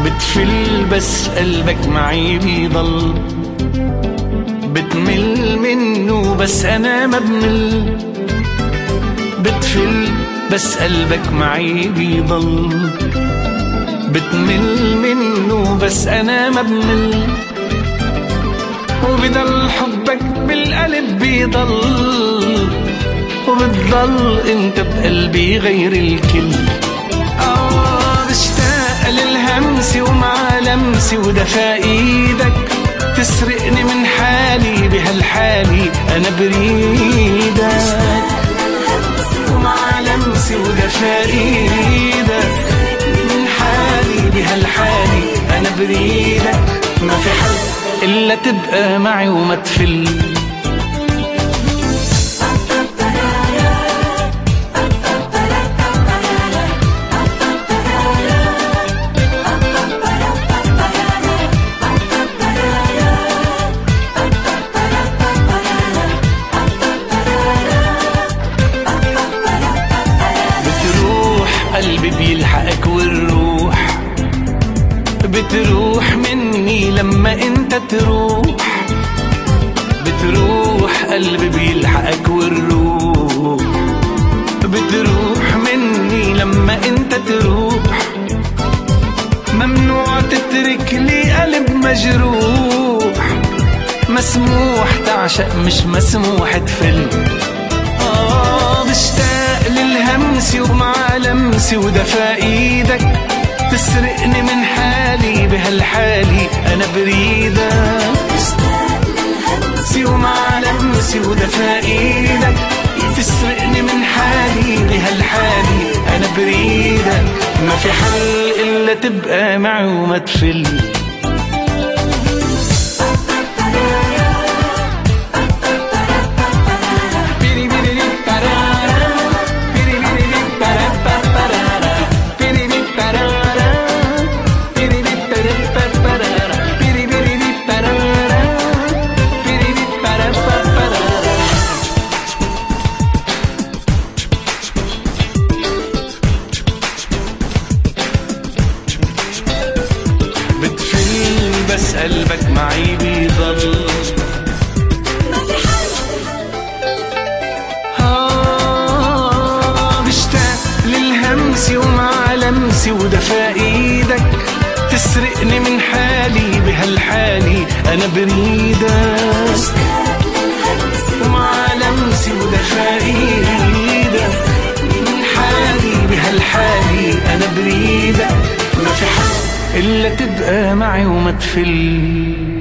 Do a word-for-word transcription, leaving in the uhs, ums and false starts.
بتفل بس قلبك معي بيضل، بتمل منه بس أنا ما بمل. بتفل بس قلبك معي بيضل، بتمل منه بس أنا ما بمل. وبضل حبك بالقلب بيضل، وبتضل انت بقلبي غير الكل. آه بشتاق للهمس ومع لمسي ودفا ايدك، تسرقني من حالي بهالحالي أنا بريدك. ومع لمسي ودفا ايدك، من حالي بهالحالي أنا بريدك. ما في حل إلا تبقى معي وما تفل. قلبي بيلحقك والروح بتروح مني لما انت تروح. بتروح قلبي بيلحقك والروح بتروح مني لما انت تروح. ممنوع تترك لي قلب مجروح، مسموح تعشق مش مسموح تفل. آه بشتاق للهمس ومع لمسي ودفا ايدك، تسرقني من حالي بهالحالي أنا بريدك. بشتاق للهمس ومع لمسي ودفا ايدك، تسرقني من حالي بهالحالي أنا بريدك. ما في حل إلا تبقى معي وما تفل. بس قلبك معي بيضل، ما في حل. آه بشتاق للهمس ومع لمسي ودفا ايدك، تسرقني من حالي بهالحالي أنا بريدك. بشتاق للهمس ومع لمسي ودفا ايدك، من حالي بهالحالي أنا بريدك. ما في حل إلا تبقى معي وما تفل.